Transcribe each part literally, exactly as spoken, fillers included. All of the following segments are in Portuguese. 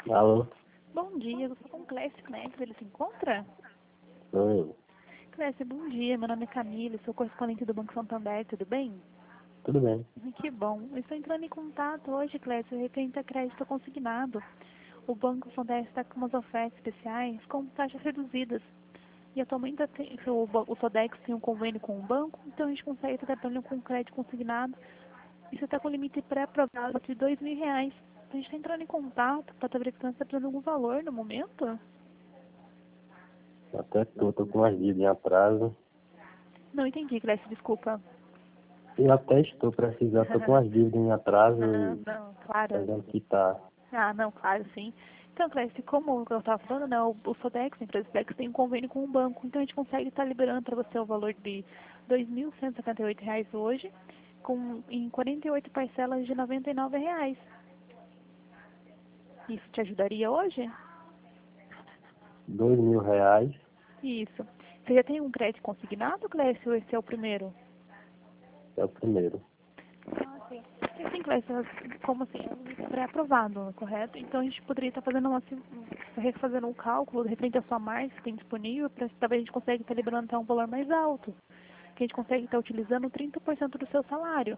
Alô? Bom dia, eu estou com o Clécio Neto, ele se encontra? Sou eu. Clécio, bom dia, meu nome é Camila, sou correspondente do Banco Santander, tudo bem? Tudo bem. Hum, Que bom. Eu estou entrando em contato hoje, Clécio, referente a crédito consignado. O Banco Santander está com umas ofertas especiais com taxas reduzidas. E atualmente a te- o, ba- o Sodex tem um convênio com o banco, então a gente consegue estar trabalhando com crédito consignado. E você está com limite pré-aprovado de dois mil reais. A gente está entrando em contato para estar verificando se está precisando de algum valor no momento. Até tô, tô com umas dívidas em atraso. Não entendi, Clécio, desculpa. Eu até estou precisando, tô com umas dívidas em atraso Não, e não, claro. precisando quitar. Ah, não, claro, sim. Então, Clécio, como eu estava falando, né, o, o Sodex, a empresa Sodex, tem um convênio com o banco, então a gente consegue estar liberando para você o valor de dois mil cento e setenta e oito reais hoje, com, em quarenta e oito parcelas de noventa e nove reais. Isso te ajudaria hoje? Dois mil reais Isso. Você já tem um crédito consignado, Clécio, ou esse é o primeiro? é o primeiro. Ah, sim. E sim, Clécio, como assim, é um pré-aprovado, correto? Então a gente poderia estar fazendo uma, sim- refazendo um cálculo referente à sua margem que tem disponível, para talvez a gente consiga estar liberando até um valor mais alto, que a gente consegue estar utilizando trinta por cento do seu salário.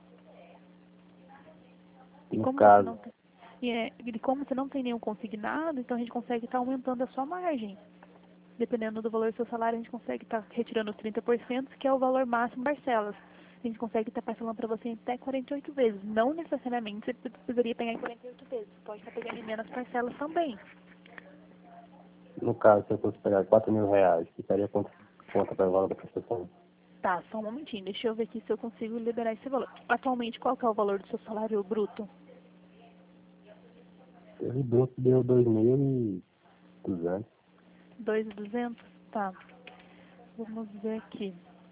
E No como você não caso, tem, e, é, e como você não tem nenhum consignado, então a gente consegue estar aumentando a sua margem. Dependendo do valor do seu salário, a gente consegue estar retirando os trinta por cento, que é o valor máximo parcelas. A gente consegue estar parcelando para você em até quarenta e oito vezes. Não necessariamente você precisaria pegar em quarenta e oito vezes. Pode estar pegando em menos parcelas também. no caso, se eu fosse pegar quatro mil reais, ficaria quanto conta para o valor da prestação? Tá, só um momentinho. Deixa eu ver aqui se eu consigo liberar esse valor. Atualmente, qual que é o valor do seu salário bruto? Esse bruto deu dois mil e duzentos. dois mil e duzentos? Tá. Vamos ver aqui.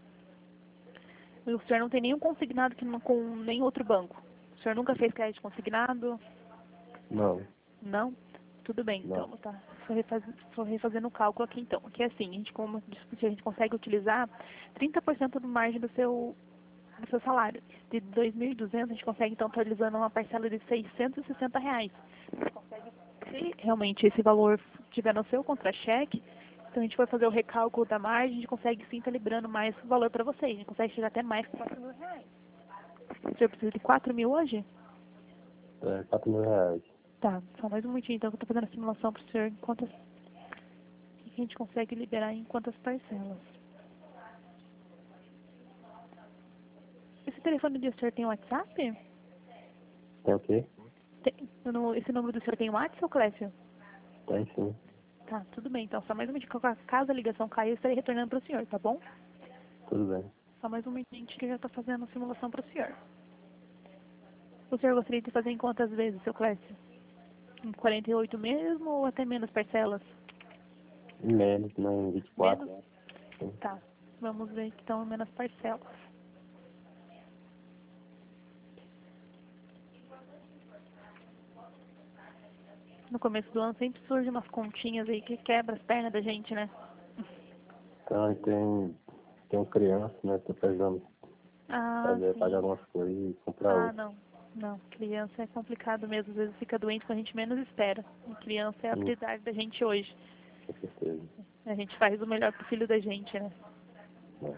O senhor não tem nenhum consignado que não, com nenhum outro banco? O senhor nunca fez crédito consignado? Não, Não? Tudo bem, não. então, tá. Estou refaz... refazendo o cálculo aqui, então. Aqui é assim, a gente, como discutiu, a gente consegue utilizar trinta por cento do margem do seu, do seu salário. De dois mil e duzentos, a gente consegue, então, estar utilizando uma parcela de seiscentos e sessenta reais. A gente consegue, se realmente esse valor estiver no seu contra-cheque, então a gente vai fazer o recálculo da margem, a gente consegue sim estar liberando mais valor para vocês. A gente consegue chegar até mais que quatro mil reais. O senhor precisa de quatro mil hoje? É quatro mil reais. Tá, só mais um minutinho, então, que eu estou fazendo a simulação para o senhor enquanto o que a gente consegue liberar em quantas parcelas. Esse telefone do senhor tem WhatsApp? Tem o quê? Tem, no- esse número do senhor tem WhatsApp, ou Clécio? Tem sim. Tá, tudo bem. Então, só mais um minutinho. Caso a ligação caia, eu estarei retornando para o senhor, tá bom? Tudo bem. Só mais um minutinho que eu já estou fazendo a simulação para o senhor. O senhor gostaria de fazer em quantas vezes, seu Clécio? Em quarenta e oito mesmo ou até menos parcelas? E menos, não, vinte e quatro. Menos? Tá. Vamos ver que estão em menos parcelas. No começo do ano sempre surgem umas continhas aí que quebra as pernas da gente, né? Então, e tem, tem criança, né? Tô precisando Ah, fazer, pagar sim. algumas coisas e comprar Ah, outra. não. Não, criança é complicado mesmo. Às vezes fica doente quando a gente menos espera. E criança é a Sim, prioridade da gente hoje. com certeza. A gente faz o melhor pro filho da gente, né? É,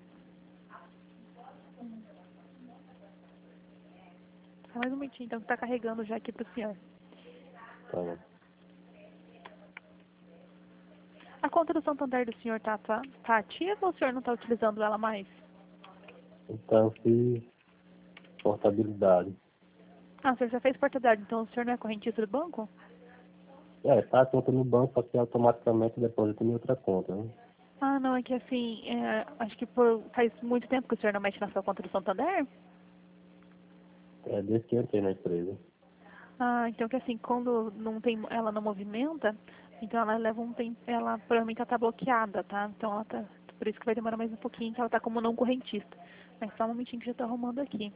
Só mais um minutinho, então, que tá carregando já aqui pro senhor. tá bom. A conta do Santander do senhor tá, tá, tá ativa ou o senhor não tá utilizando ela mais? Então, eu fiz portabilidade. Ah, o senhor já fez portabilidade, então o senhor não é correntista do banco? É, tá a conta no banco, só que automaticamente deposita em outra conta, né? Ah, não, é que assim, é, acho que por, faz muito tempo que o senhor não mexe na sua conta do Santander? É desde que eu entrei na empresa. Ah, então que assim, quando não tem, ela não movimenta, então ela leva um tempo, ela provavelmente ela tá bloqueada, tá? Então ela tá, por isso que vai demorar mais um pouquinho, que ela tá como não correntista. Mas só um momentinho que já tô arrumando aqui.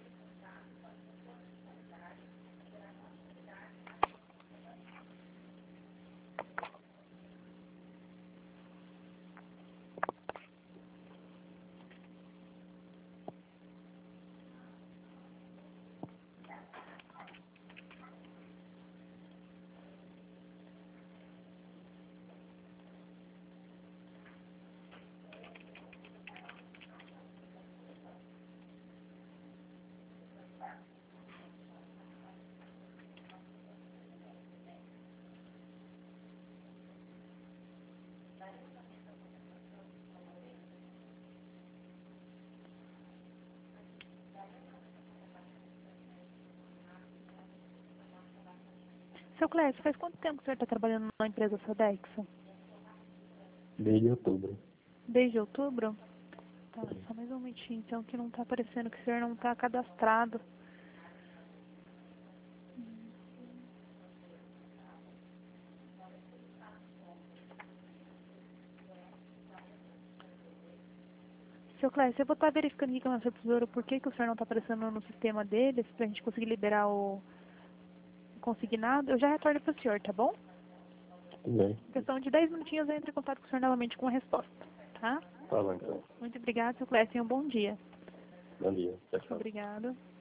Seu Clécio, faz quanto tempo que o senhor está trabalhando na empresa Sodexo? Desde outubro. Desde outubro? Tá, só mais um momentinho, então, que não está aparecendo, que o senhor não está cadastrado. Seu Clécio, eu vou estar verificando aqui com a nossa supervisora por que, que o senhor não está aparecendo no sistema deles, para a gente conseguir liberar o consignado. Eu já retorno para o senhor, tá bom? Tudo bem. Em questão de dez minutinhos eu entro em contato com o senhor novamente com a resposta, tá? Tá bom, então. Muito obrigada, seu Clécio, e um bom dia. Bom dia. Tchau, tchau. Obrigada.